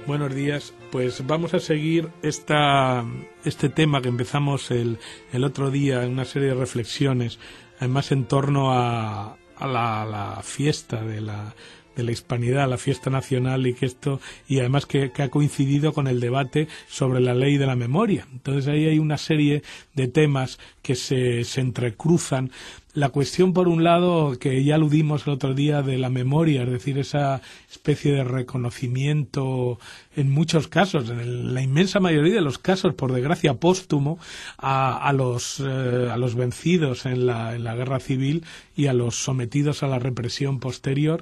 Buenos días. Pues vamos a seguir este tema que empezamos el otro día, en una serie de reflexiones, además en torno a la fiesta de la hispanidad, la fiesta nacional, y además que ha coincidido con el debate sobre la ley de la memoria. Entonces ahí hay una serie de temas que se entrecruzan. La cuestión, por un lado, que ya aludimos el otro día, de la memoria, es decir, esa especie de reconocimiento en muchos casos, en la inmensa mayoría de los casos, por desgracia, póstumo, a los vencidos en la guerra civil y a los sometidos a la represión posterior.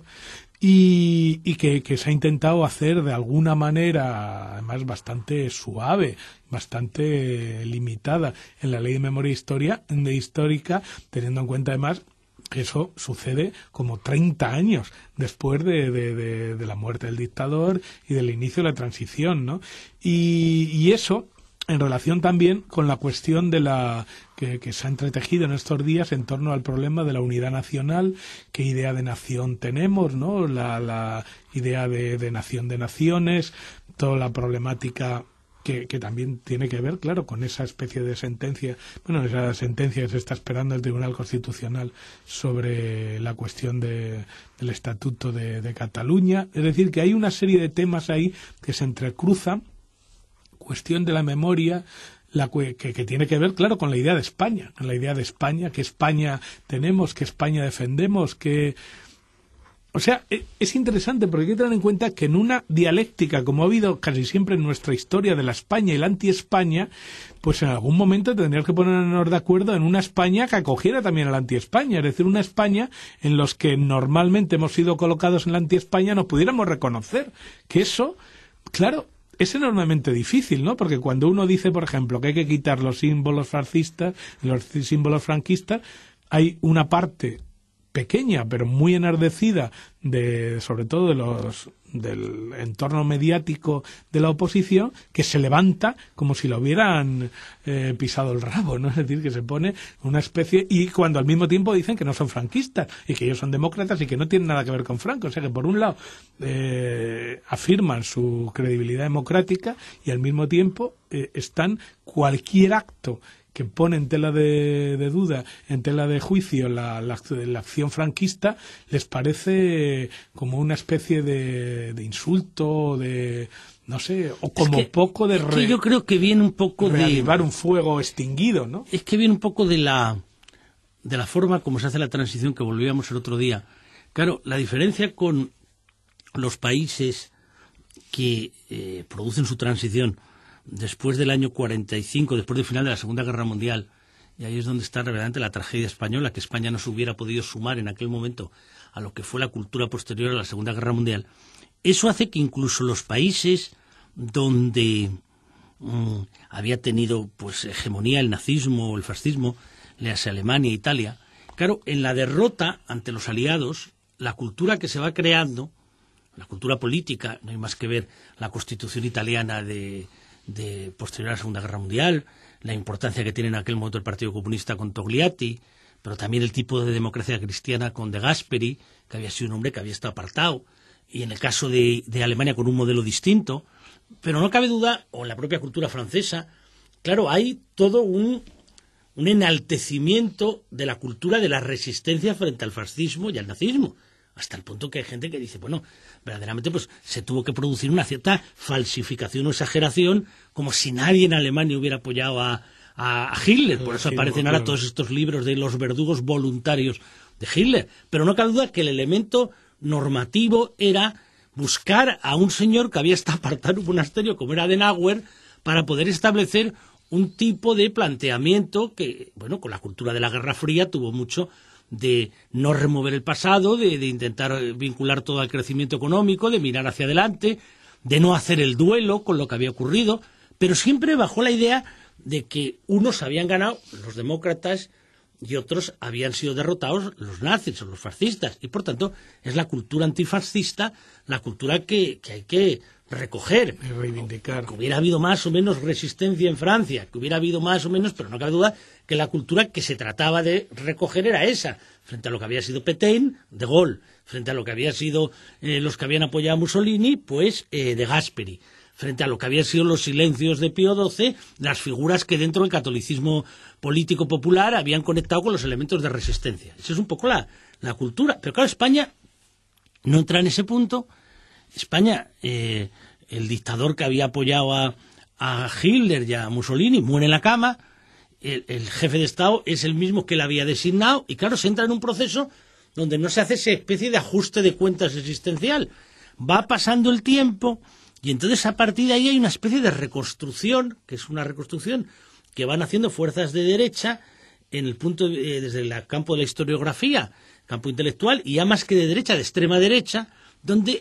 Y que se ha intentado hacer de alguna manera, además bastante suave, bastante limitada, en la ley de memoria histórica, teniendo en cuenta además que eso sucede como 30 años después de la muerte del dictador y del inicio de la transición, ¿no? Y eso, en relación también con la cuestión de que se ha entretejido en estos días en torno al problema de la unidad nacional, qué idea de nación tenemos, ¿no? La idea de nación de naciones, toda la problemática que también tiene que ver, claro, con esa especie de sentencia, esa sentencia que se está esperando el Tribunal Constitucional sobre la cuestión del Estatuto de Cataluña. Es decir, que hay una serie de temas ahí que se entrecruzan. Cuestión de la memoria, que tiene que ver, claro, con la idea de España, qué España tenemos, qué España defendemos, O sea, es interesante porque hay que tener en cuenta que en una dialéctica, como ha habido casi siempre en nuestra historia de la España y la anti-España, pues en algún momento tendríamos que ponernos de acuerdo en una España que acogiera también a la anti-España, es decir, una España en los que normalmente hemos sido colocados en la anti-España nos pudiéramos reconocer que eso, claro, es enormemente difícil, ¿no? Porque cuando uno dice, por ejemplo, que hay que quitar los símbolos fascistas, los símbolos franquistas, hay una parte pequeña, pero muy enardecida, sobre todo del entorno mediático de la oposición, que se levanta como si lo hubieran pisado el rabo, ¿no? Es decir, que se pone una especie, y cuando al mismo tiempo dicen que no son franquistas y que ellos son demócratas y que no tienen nada que ver con Franco. O sea que por un lado afirman su credibilidad democrática y al mismo tiempo están cualquier acto que pone en tela de duda, en tela de juicio la acción franquista, les parece como una especie de insulto, no sé, o como poco de... que yo creo que viene un poco de... reavivar un fuego extinguido, ¿no? Es que viene un poco de la forma como se hace la transición, que volvíamos el otro día. Claro, la diferencia con los países que producen su transición después del año 45, después del final de la Segunda Guerra Mundial, y ahí es donde está realmente la tragedia española, que España no se hubiera podido sumar en aquel momento a lo que fue la cultura posterior a la Segunda Guerra Mundial. Eso hace que incluso los países donde había tenido pues hegemonía el nazismo o el fascismo, le hace Alemania, Italia, claro, en la derrota ante los aliados, la cultura que se va creando, la cultura política, no hay más que ver la Constitución italiana de posterior a la Segunda Guerra Mundial, la importancia que tiene en aquel momento el Partido Comunista con Togliatti, pero también el tipo de democracia cristiana con De Gasperi, que había sido un hombre que había estado apartado, y en el caso de Alemania con un modelo distinto. Pero no cabe duda, o en la propia cultura francesa, claro, hay todo un enaltecimiento de la cultura de la resistencia frente al fascismo y al nazismo, hasta el punto que hay gente que dice, bueno, verdaderamente pues se tuvo que producir una cierta falsificación o exageración, como si nadie en Alemania hubiera apoyado a Hitler. Por eso aparecen ahora todos estos libros de los verdugos voluntarios de Hitler. Pero no cabe duda que el elemento normativo era buscar a un señor que había estado apartado en un monasterio, como era Adenauer, para poder establecer un tipo de planteamiento que, bueno, con la cultura de la Guerra Fría tuvo mucho de no remover el pasado, de intentar vincular todo al crecimiento económico, de mirar hacia adelante, de no hacer el duelo con lo que había ocurrido, pero siempre bajo la idea de que unos habían ganado, los demócratas, y otros habían sido derrotados, los nazis o los fascistas, y por tanto es la cultura antifascista la cultura que hay que recoger, y reivindicar. Que hubiera habido más o menos resistencia en Francia, que hubiera habido más o menos, pero no cabe duda que la cultura que se trataba de recoger era esa, frente a lo que había sido Pétain, De Gaulle, frente a lo que había sido los que habían apoyado a Mussolini, pues De Gasperi. frente a lo que habían sido los silencios de Pío XII, las figuras que dentro del catolicismo político popular habían conectado con los elementos de resistencia. Esa es un poco la cultura. Pero claro, España no entra en ese punto. España, el dictador que había apoyado a Hitler y a Mussolini muere en la cama, el jefe de Estado es el mismo que le había designado, y claro, se entra en un proceso donde no se hace esa especie de ajuste de cuentas existencial. Va pasando el tiempo, y entonces a partir de ahí hay una especie de reconstrucción, que es una reconstrucción que van haciendo fuerzas de derecha en el punto desde el campo de la historiografía, campo intelectual, y ya más que de derecha, de extrema derecha, donde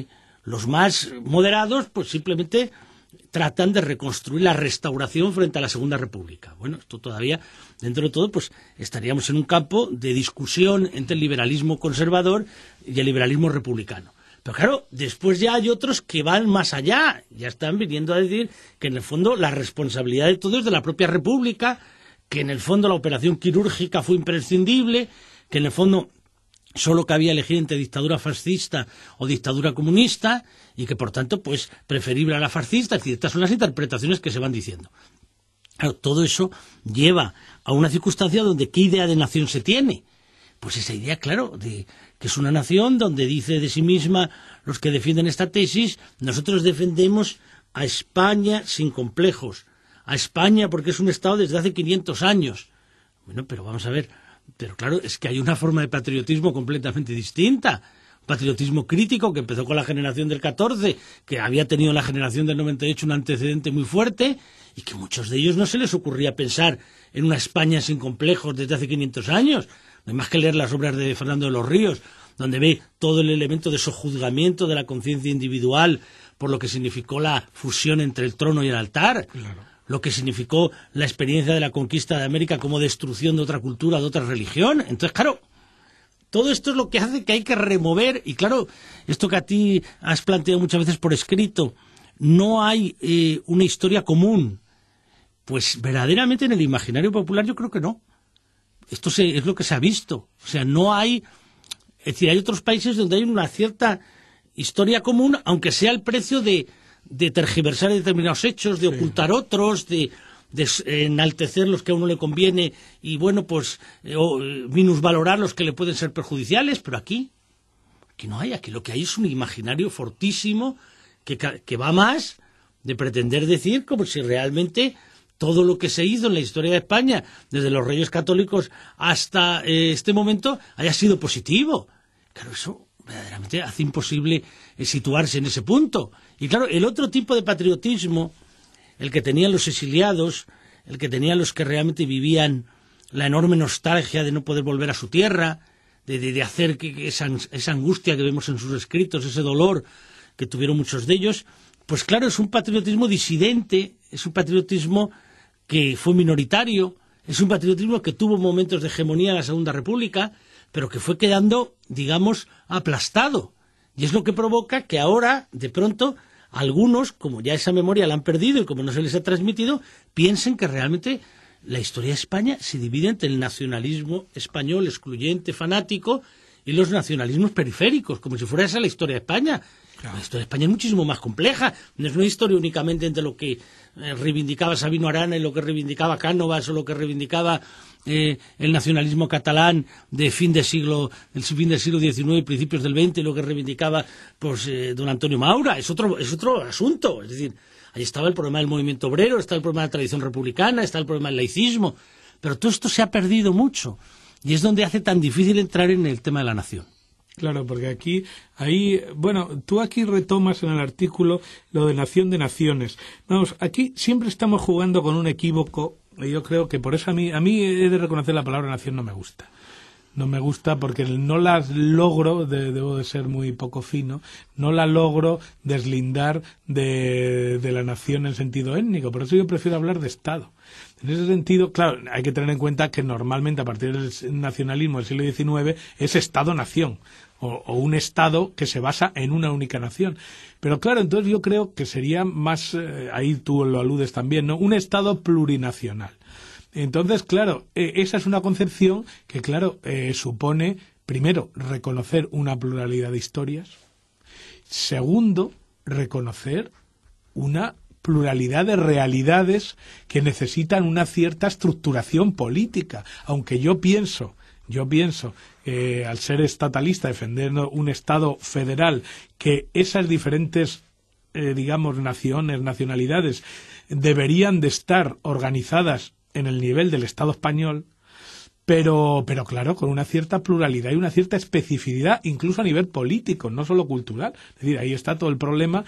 los más moderados pues simplemente tratan de reconstruir la restauración frente a la Segunda República. Bueno, esto todavía, dentro de todo, pues estaríamos en un campo de discusión entre el liberalismo conservador y el liberalismo republicano. Pero claro, después ya hay otros que van más allá, ya están viniendo a decir que en el fondo la responsabilidad de todo es de la propia República, que en el fondo la operación quirúrgica fue imprescindible, que en el fondo solo cabía elegir entre dictadura fascista o dictadura comunista, y que por tanto pues preferible a la fascista. Es decir, estas son las interpretaciones que se van diciendo. Claro, todo eso lleva a una circunstancia donde ¿qué idea de nación se tiene? Pues esa idea, claro, de que es una nación donde dice de sí misma los que defienden esta tesis: nosotros defendemos a España sin complejos, a España porque es un Estado desde hace 500 años. Bueno, pero vamos a ver, pero claro, es que hay una forma de patriotismo completamente distinta. Patriotismo crítico que empezó con la generación del 14, que había tenido en la generación del 98 un antecedente muy fuerte, y que muchos de ellos no se les ocurría pensar en una España sin complejos desde hace 500 años. No hay más que leer las obras de Fernando de los Ríos, donde ve todo el elemento de sojuzgamiento de la conciencia individual por lo que significó la fusión entre el trono y el altar. Claro. Lo que significó la experiencia de la conquista de América como destrucción de otra cultura, de otra religión. Entonces, claro, todo esto es lo que hace que hay que remover, y claro, esto que a ti has planteado muchas veces por escrito, no hay una historia común. Pues verdaderamente en el imaginario popular yo creo que no. Esto es lo que se ha visto. O sea, no hay... Es decir, hay otros países donde hay una cierta historia común, aunque sea el precio de tergiversar determinados hechos, de ocultar otros, de enaltecer los que a uno le conviene y, bueno, pues minusvalorar los que le pueden ser perjudiciales. Pero aquí no hay. Aquí lo que hay es un imaginario fortísimo que va más de pretender decir como si realmente todo lo que se hizo en la historia de España, desde los Reyes Católicos hasta este momento, haya sido positivo. Claro, eso verdaderamente hace imposible situarse en ese punto. Y claro, el otro tipo de patriotismo, el que tenían los exiliados, el que tenían los que realmente vivían la enorme nostalgia de no poder volver a su tierra, de hacer que esa angustia que vemos en sus escritos, ese dolor que tuvieron muchos de ellos, pues claro, es un patriotismo disidente, es un patriotismo que fue minoritario, es un patriotismo que tuvo momentos de hegemonía en la Segunda República, pero que fue quedando, digamos, aplastado. Y es lo que provoca que ahora, de pronto, algunos, como ya esa memoria la han perdido y como no se les ha transmitido, piensen que realmente la historia de España se divide entre el nacionalismo español excluyente, fanático, y los nacionalismos periféricos, como si fuera esa la historia de España. Claro. La historia de España es muchísimo más compleja. No es una historia únicamente entre lo que reivindicaba Sabino Arana y lo que reivindicaba Cánovas o lo que reivindicaba el nacionalismo catalán de fin del siglo XIX y principios del XX, y lo que reivindicaba pues don Antonio Maura. Es otro asunto. Es decir, ahí estaba el problema del movimiento obrero, está el problema de la tradición republicana, está el problema del laicismo. Pero todo esto se ha perdido mucho. Y es donde hace tan difícil entrar en el tema de la nación. Claro, porque tú aquí retomas en el artículo lo de nación de naciones. Vamos, aquí siempre estamos jugando con un equívoco, y yo creo que por eso a mí he de reconocer la palabra nación no me gusta. No me gusta porque no las logro, debo de ser muy poco fino, no la logro deslindar de la nación en sentido étnico. Por eso yo prefiero hablar de Estado. En ese sentido, claro, hay que tener en cuenta que normalmente a partir del nacionalismo del siglo XIX es Estado-nación, o un Estado que se basa en una única nación. Pero claro, entonces yo creo que sería más, ahí tú lo aludes también, ¿no?, un Estado plurinacional. Entonces, claro, esa es una concepción que, claro, supone, primero, reconocer una pluralidad de historias. Segundo, reconocer una pluralidad de realidades que necesitan una cierta estructuración política, aunque yo pienso al ser estatalista, defendiendo un Estado federal, que esas diferentes nacionalidades deberían de estar organizadas en el nivel del Estado español, pero claro, con una cierta pluralidad y una cierta especificidad, incluso a nivel político, no solo cultural. Es decir, ahí está todo el problema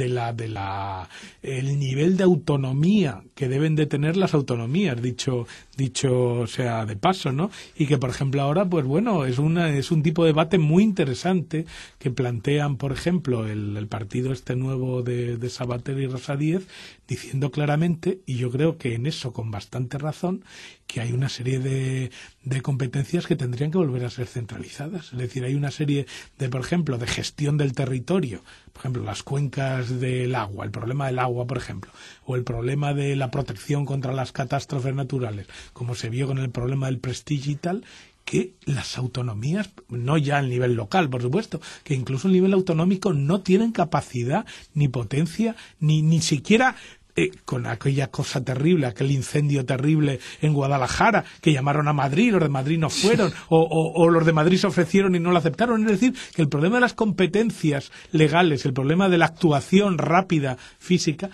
el nivel de autonomía que deben de tener las autonomías, dicho sea de paso, ¿no? Y que, por ejemplo, ahora, pues bueno, es un tipo de debate muy interesante que plantean, por ejemplo, el partido este nuevo de Sabater y Rosa Díez, diciendo claramente, y yo creo que en eso con bastante razón, que hay una serie de competencias que tendrían que volver a ser centralizadas. Es decir, hay una serie por ejemplo, de gestión del territorio, por ejemplo, las cuencas del agua, el problema del agua, por ejemplo, o el problema de la protección contra las catástrofes naturales, como se vio con el problema del Prestige y tal, que las autonomías, no ya al nivel local, por supuesto, que incluso a nivel autonómico no tienen capacidad, ni potencia, ni siquiera con aquella cosa terrible, aquel incendio terrible en Guadalajara, que llamaron a Madrid, los de Madrid no fueron, o los de Madrid se ofrecieron y no lo aceptaron. Es decir, que el problema de las competencias legales, el problema de la actuación rápida, física,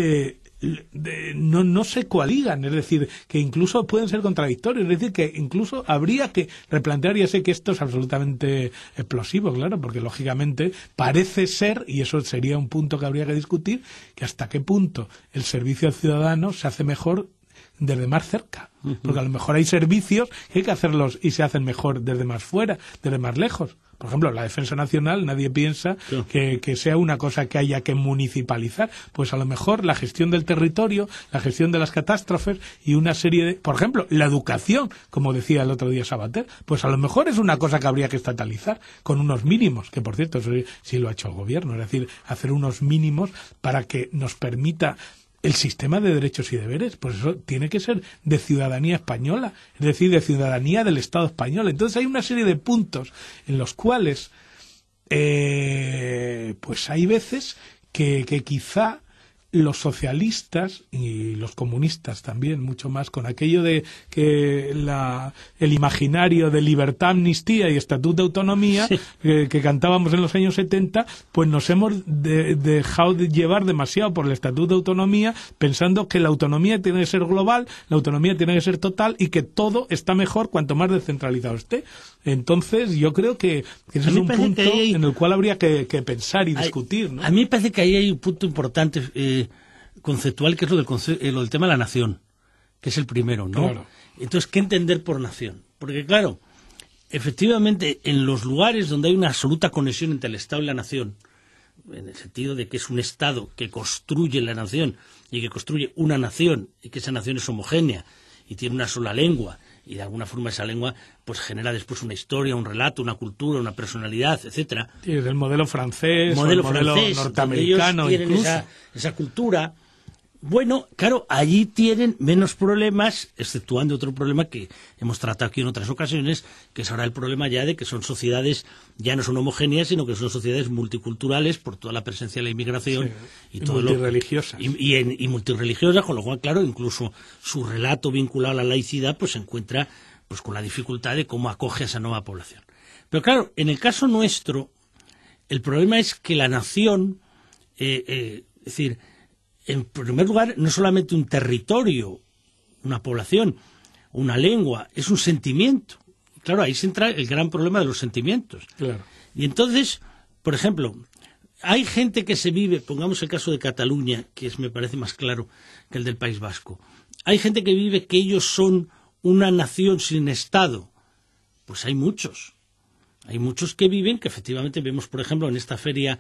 no se coaligan, es decir, que incluso pueden ser contradictorios, es decir, que incluso habría que replantear, ya sé que esto es absolutamente explosivo, claro, porque lógicamente parece ser, y eso sería un punto que habría que discutir, que hasta qué punto el servicio al ciudadano se hace mejor desde más cerca, porque a lo mejor hay servicios que hay que hacerlos y se hacen mejor desde más fuera, desde más lejos. Por ejemplo, la defensa nacional, nadie piensa que sea una cosa que haya que municipalizar. Pues a lo mejor la gestión del territorio, la gestión de las catástrofes y una serie de... Por ejemplo, la educación, como decía el otro día Sabater, pues a lo mejor es una cosa que habría que estatalizar con unos mínimos, que por cierto, eso sí lo ha hecho el gobierno, es decir, hacer unos mínimos para que nos permita el sistema de derechos y deberes, pues eso tiene que ser de ciudadanía española, es decir, de ciudadanía del Estado español. Entonces hay una serie de puntos en los cuales pues hay veces que quizá los socialistas y los comunistas también, mucho más, con aquello de que el imaginario de libertad, amnistía y estatuto de autonomía, sí, que cantábamos en los años 70, pues nos hemos dejado de llevar demasiado por el estatuto de autonomía, pensando que la autonomía tiene que ser global, la autonomía tiene que ser total y que todo está mejor cuanto más descentralizado esté. Entonces yo creo que ese es un punto en el cual habría que pensar y discutir, ¿no? A mí me parece que ahí hay un punto importante conceptual, que es lo del tema de la nación, que es el primero, ¿no? Claro. Entonces, ¿qué entender por nación? Porque, claro, efectivamente, en los lugares donde hay una absoluta conexión entre el Estado y la nación, en el sentido de que es un Estado que construye la nación y que construye una nación y que esa nación es homogénea y tiene una sola lengua, y de alguna forma esa lengua pues genera después una historia, un relato, una cultura, una personalidad, etcétera. Sí, es el modelo francés, o el modelo norteamericano, ellos tienen esa cultura. Bueno, claro, allí tienen menos problemas, exceptuando otro problema que hemos tratado aquí en otras ocasiones, que es ahora el problema ya de que son sociedades, ya no son homogéneas, sino que son sociedades multiculturales por toda la presencia de la inmigración, sí, y todo multirreligiosas. Y multirreligiosas, con lo cual, claro, incluso su relato vinculado a la laicidad pues se encuentra pues con la dificultad de cómo acoge a esa nueva población. Pero claro, en el caso nuestro, el problema es que la nación, es decir, en primer lugar, no es solamente un territorio, una población, una lengua, es un sentimiento. Claro, ahí se entra el gran problema de los sentimientos. Claro. Y entonces, por ejemplo, hay gente que se vive, pongamos el caso de Cataluña, que me parece más claro que el del País Vasco. Hay gente que vive que ellos son una nación sin Estado. Pues hay muchos. Hay muchos que viven, que efectivamente vemos, por ejemplo, en esta feria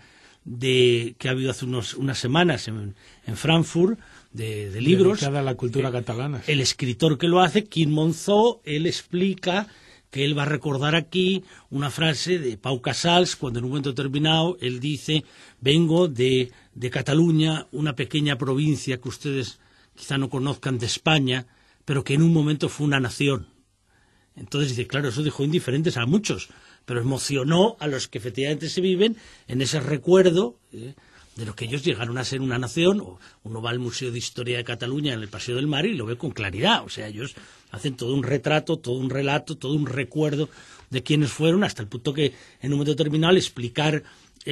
que ha habido hace unas semanas en Frankfurt, de libros. Dedicada a la cultura catalana. El escritor que lo hace, Quim Monzó, él explica que él va a recordar aquí una frase de Pau Casals, cuando en un momento determinado él dice: vengo de Cataluña, una pequeña provincia que ustedes quizá no conozcan de España, pero que en un momento fue una nación. Entonces dice, claro, eso dejó indiferentes a muchos, pero emocionó a los que efectivamente se viven en ese recuerdo de lo que ellos llegaron a ser una nación. Uno va al Museo de Historia de Cataluña en el Paseo del Mar y lo ve con claridad. O sea, ellos hacen todo un retrato, todo un relato, todo un recuerdo de quiénes fueron, hasta el punto que en un momento determinado al explicar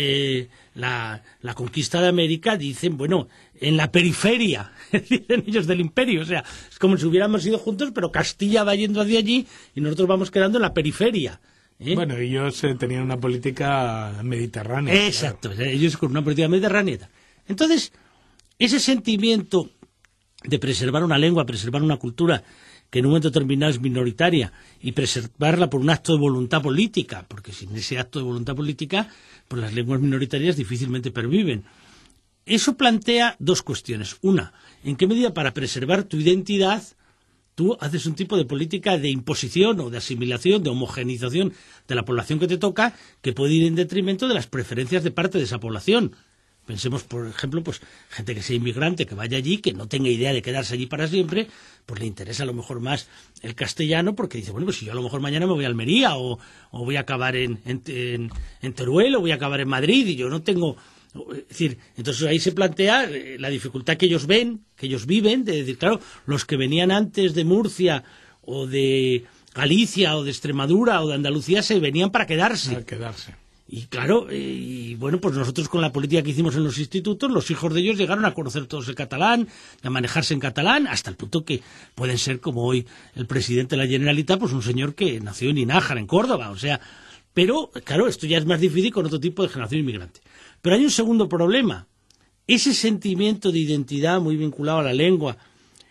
la conquista de América dicen, bueno, en la periferia, dicen ellos, del imperio. O sea, es como si hubiéramos ido juntos, pero Castilla va yendo hacia allí y nosotros vamos quedando en la periferia. Bueno, ellos tenían una política mediterránea. Exacto, claro. Ellos con una política mediterránea. Entonces, ese sentimiento de preservar una lengua, preservar una cultura que en un momento determinado es minoritaria, y preservarla por un acto de voluntad política, porque sin ese acto de voluntad política, pues las lenguas minoritarias difícilmente perviven. Eso plantea dos cuestiones. Una, ¿en qué medida para preservar tu identidad tú haces un tipo de política de imposición o de asimilación, de homogeneización de la población que te toca, que puede ir en detrimento de las preferencias de parte de esa población? Pensemos, por ejemplo, pues gente que sea inmigrante, que vaya allí, que no tenga idea de quedarse allí para siempre, pues le interesa a lo mejor más el castellano, porque dice, bueno, pues si yo a lo mejor mañana me voy a Almería o voy a acabar en Teruel o voy a acabar en Madrid y yo no tengo... Es decir, entonces ahí se plantea la dificultad que ellos ven, que ellos viven, de decir, claro, los que venían antes de Murcia o de Galicia o de Extremadura o de Andalucía se venían para quedarse. Para quedarse. Y claro, bueno, pues nosotros con la política que hicimos en los institutos, los hijos de ellos llegaron a conocer todos el catalán, a manejarse en catalán, hasta el punto que pueden ser, como hoy el presidente de la Generalitat, pues un señor que nació en Inájar, en Córdoba, o sea... Pero, claro, esto ya es más difícil con otro tipo de generación inmigrante. Pero hay un segundo problema. Ese sentimiento de identidad muy vinculado a la lengua,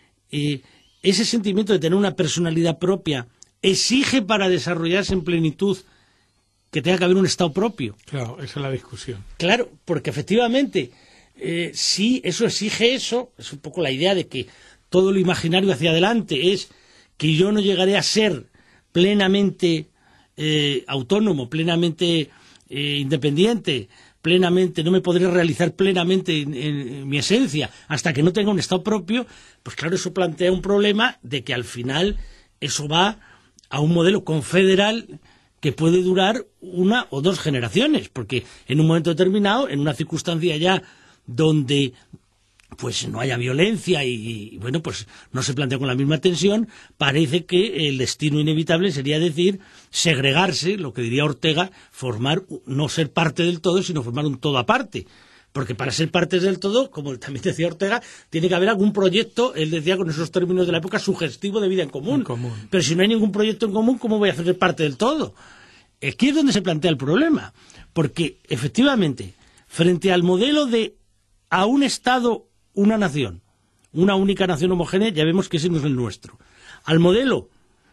ese sentimiento de tener una personalidad propia, exige para desarrollarse en plenitud que tenga que haber un Estado propio. Claro, esa es la discusión. Claro, porque efectivamente, si eso exige eso, es un poco la idea de que todo lo imaginario hacia adelante es que yo no llegaré a ser plenamente autónomo, plenamente independiente, plenamente, no me podré realizar plenamente en mi esencia hasta que no tenga un Estado propio, pues claro, eso plantea un problema de que al final eso va a un modelo confederal que puede durar una o dos generaciones, porque en un momento determinado, en una circunstancia ya donde pues no haya violencia y bueno, pues no se plantea con la misma tensión, parece que el destino inevitable sería decir segregarse, lo que diría Ortega, formar, no ser parte del todo, sino formar un todo aparte. Porque para ser parte del todo, como también decía Ortega, tiene que haber algún proyecto, él decía con esos términos de la época, sugestivo de vida en común. Pero si no hay ningún proyecto en común, ¿cómo voy a hacer parte del todo? Aquí es donde se plantea el problema. Porque, efectivamente, frente al modelo de a un Estado, una nación, una única nación homogénea, ya vemos que ese no es el nuestro. Al modelo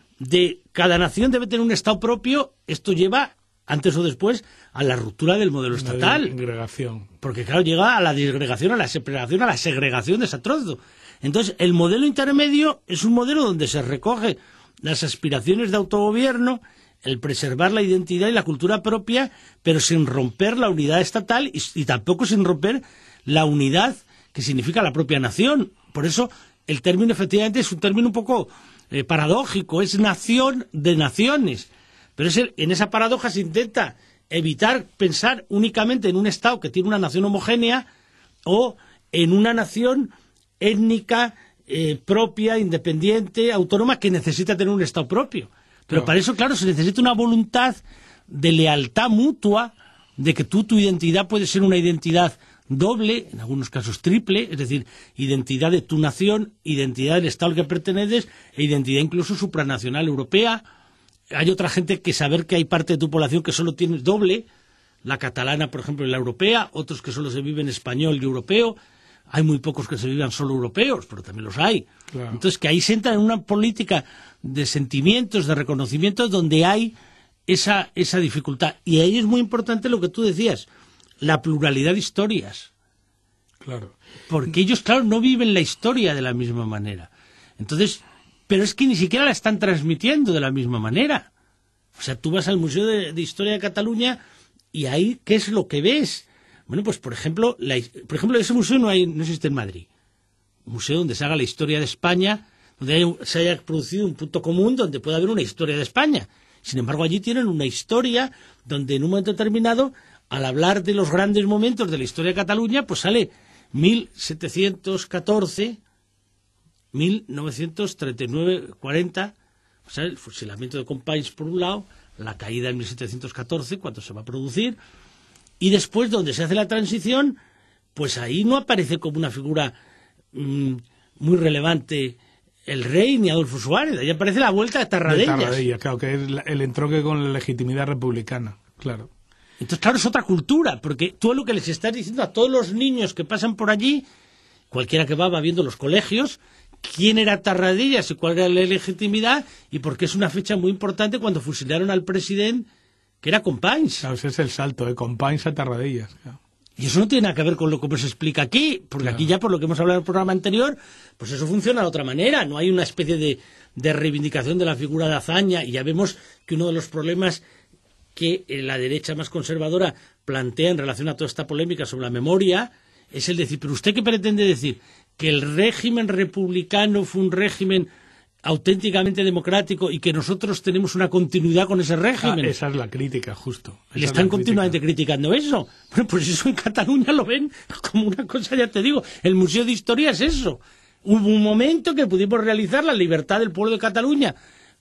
de cada nación debe tener un Estado propio, esto lleva, antes o después, a la ruptura del modelo estatal. Disgregación. Porque, claro, llega a la disgregación, a la separación, a la segregación de ese trozo. Entonces, el modelo intermedio es un modelo donde se recoge las aspiraciones de autogobierno, el preservar la identidad y la cultura propia, pero sin romper la unidad estatal y tampoco sin romper la unidad que significa la propia nación. Por eso, el término, efectivamente, es un término un poco paradójico, es nación de naciones. Pero en esa paradoja se intenta evitar pensar únicamente en un Estado que tiene una nación homogénea o en una nación étnica, propia, independiente, autónoma, que necesita tener un Estado propio. Pero para eso, claro, se necesita una voluntad de lealtad mutua, de que tu identidad puede ser una identidad doble, en algunos casos triple, es decir, identidad de tu nación, identidad del Estado al que perteneces e identidad incluso supranacional europea. Hay otra gente que saber que hay parte de tu población que solo tiene doble, la catalana, por ejemplo, y la europea, otros que solo se viven español y europeo. Hay muy pocos que se vivan solo europeos, pero también los hay. Claro. Entonces, que ahí se entra en una política de sentimientos, de reconocimientos, donde hay esa dificultad. Y ahí es muy importante lo que tú decías, la pluralidad de historias. Claro. Porque ellos, claro, no viven la historia de la misma manera. Entonces, pero es que ni siquiera la están transmitiendo de la misma manera. O sea, tú vas al Museo de Historia de Cataluña y ahí, ¿qué es lo que ves? Bueno, pues por ejemplo, ese museo no existe en Madrid. Un museo donde se haga la historia de España, donde se haya producido un punto común donde pueda haber una historia de España. Sin embargo, allí tienen una historia donde en un momento determinado al hablar de los grandes momentos de la historia de Cataluña, pues sale 1714, 1939, 40, o sea, el fusilamiento de Companys por un lado, la caída en 1714, cuando se va a producir, y después, donde se hace la transición, pues ahí no aparece como una figura muy relevante el rey ni Adolfo Suárez, ahí aparece la vuelta de Tarradellas. De Tarradellas, claro, que es el entronque con la legitimidad republicana, claro. Entonces, claro, es otra cultura, porque tú lo que les estás diciendo a todos los niños que pasan por allí, cualquiera que va viendo los colegios, quién era Tarradellas y cuál era la legitimidad, y porque es una fecha muy importante cuando fusilaron al presidente, que era Companys. Claro, ese es el salto, de Companys a Tarradellas, claro. Y eso no tiene nada que ver con lo que se explica aquí, porque claro, aquí ya por lo que hemos hablado en el programa anterior, pues eso funciona de otra manera, no hay una especie de reivindicación de la figura de hazaña, y ya vemos que uno de los problemas que la derecha más conservadora plantea en relación a toda esta polémica sobre la memoria es el decir, pero ¿usted qué pretende decir? ¿Que el régimen republicano fue un régimen auténticamente democrático y que nosotros tenemos una continuidad con ese régimen? Esa es la crítica, justo. Le están continuamente criticando eso. Bueno, pues eso en Cataluña lo ven como una cosa, ya te digo, el Museo de Historia es eso. Hubo un momento que pudimos realizar la libertad del pueblo de Cataluña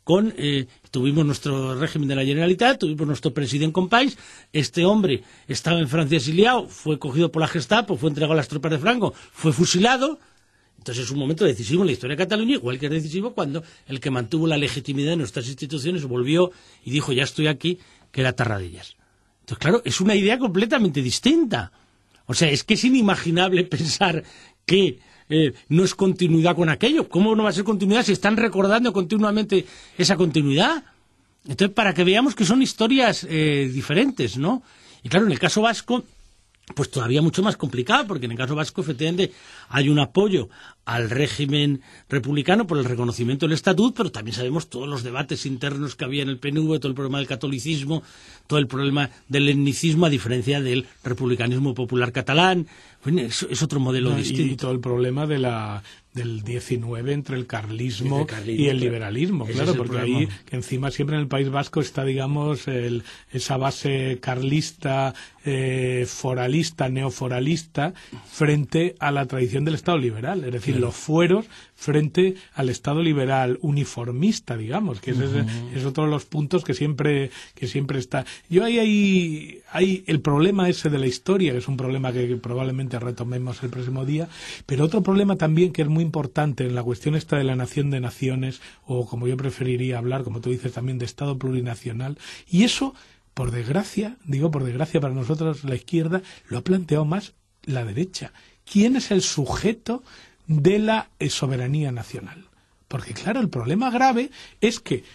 tuvimos nuestro régimen de la Generalitat, tuvimos nuestro presidente Companys, este hombre estaba en Francia exiliado, fue cogido por la Gestapo, fue entregado a las tropas de Franco, fue fusilado. Entonces es un momento decisivo en la historia de Cataluña, igual que es decisivo cuando el que mantuvo la legitimidad de nuestras instituciones volvió y dijo, ya estoy aquí, que era Tarradellas. Entonces, claro, es una idea completamente distinta. O sea, es que es inimaginable pensar que no es continuidad con aquello. ¿Cómo no va a ser continuidad si están recordando continuamente esa continuidad? Entonces, para que veamos que son historias diferentes, ¿no? Y claro, en el caso vasco, pues todavía mucho más complicado, porque en el caso vasco, efectivamente, hay un apoyo al régimen republicano por el reconocimiento del estatut, pero también sabemos todos los debates internos que había en el PNV, todo el problema del catolicismo, todo el problema del etnicismo, a diferencia del republicanismo popular catalán. Bueno, es otro modelo distinto. Y todo el problema del 19 entre el carlismo y el liberalismo, claro, porque ahí que encima siempre en el País Vasco está, digamos, esa base carlista, foralista, neoforalista, frente a la tradición del Estado liberal, es decir, los fueros frente al Estado liberal uniformista, digamos, que es otro de los puntos que siempre está. Yo hay el problema ese de la historia, que es un problema que probablemente retomemos el próximo día, pero otro problema también que es muy importante en la cuestión esta de la nación de naciones, o como yo preferiría hablar, como tú dices también, de Estado plurinacional, y eso, por desgracia para nosotros la izquierda, lo ha planteado más la derecha. ¿Quién es el sujeto de la soberanía nacional? Porque claro, el problema grave es que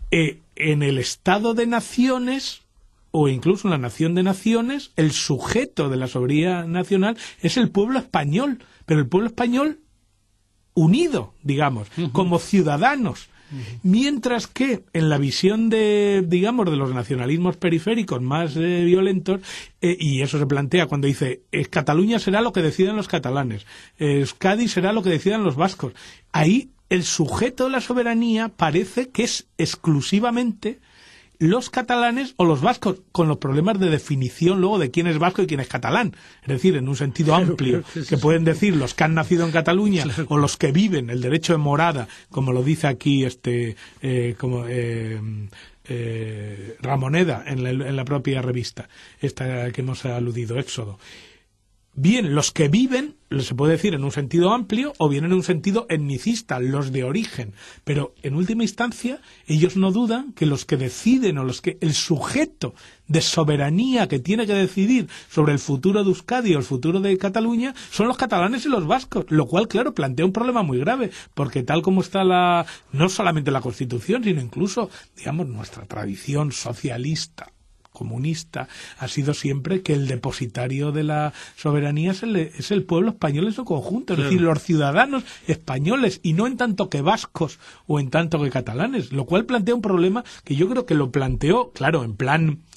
en el Estado de naciones, o incluso en la nación de naciones, el sujeto de la soberanía nacional es el pueblo español, pero el pueblo español unido, digamos, como ciudadanos. Mientras que en la visión de los nacionalismos periféricos más violentos, y eso se plantea cuando dice Cataluña será lo que decidan los catalanes, Euskadi será lo que decidan los vascos, ahí el sujeto de la soberanía parece que es exclusivamente los catalanes o los vascos, con los problemas de definición luego de quién es vasco y quién es catalán. Es decir, en un sentido amplio, que pueden decir los que han nacido en Cataluña o los que viven el derecho de morada, como lo dice aquí Ramoneda en la propia revista, esta que hemos aludido, Éxodo. Bien, los que viven, se puede decir en un sentido amplio, o bien en un sentido etnicista, los de origen. Pero, en última instancia, ellos no dudan que los que deciden, o el sujeto de soberanía que tiene que decidir sobre el futuro de Euskadi o el futuro de Cataluña, son los catalanes y los vascos. Lo cual, claro, plantea un problema muy grave, porque tal como está no solamente la Constitución, sino incluso, digamos, nuestra tradición socialista, comunista, ha sido siempre que el depositario de la soberanía es el pueblo español en su conjunto, es decir, los ciudadanos españoles, y no en tanto que vascos o en tanto que catalanes, lo cual plantea un problema que yo creo que lo planteó, claro, en plan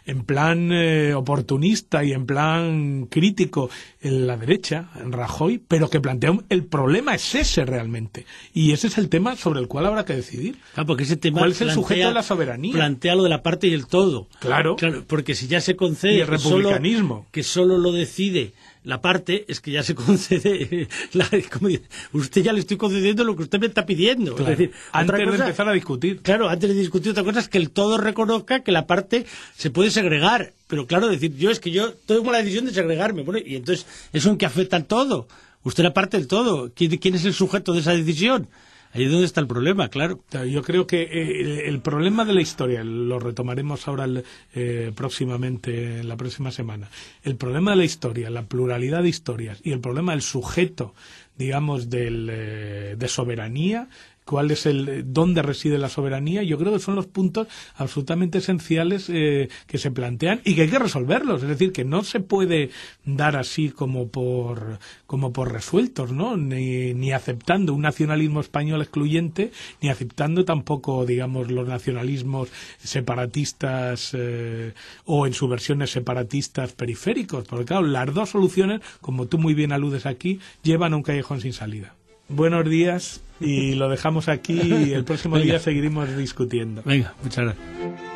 en plan oportunista y en plan crítico en la derecha, en Rajoy, pero que plantea el problema es ese realmente. Y ese es el tema sobre el cual habrá que decidir. Claro, porque ese tema ¿Cuál es el sujeto de la soberanía? Plantea lo de la parte y el todo. Claro. Porque si ya se concede Y el republicanismo. que solo lo decide la parte, es que ya se concede, usted ya le estoy concediendo lo que usted me está pidiendo. Claro. Es decir, antes de empezar a discutir. Claro, antes de discutir otra cosa es que el todo reconozca que la parte se puede segregar. Pero claro, decir, yo tomo la decisión de segregarme. Bueno, y entonces, ¿eso en qué afecta al todo? Usted la parte del todo. ¿Quién es el sujeto de esa decisión? Ahí es donde está el problema, claro. Yo creo que el problema de la historia, lo retomaremos ahora próximamente, en la próxima semana, el problema de la historia, la pluralidad de historias y el problema del sujeto, digamos, de soberanía, dónde reside la soberanía, yo creo que son los puntos absolutamente esenciales que se plantean y que hay que resolverlos. Es decir, que no se puede dar así como por resueltos, ¿no? Ni aceptando un nacionalismo español excluyente, ni aceptando tampoco, digamos, los nacionalismos separatistas o en sus versiones separatistas periféricos. Porque claro, las dos soluciones, como tú muy bien aludes aquí, llevan a un callejón sin salida. Buenos días y lo dejamos aquí y el próximo día seguiremos discutiendo. Venga, muchas gracias.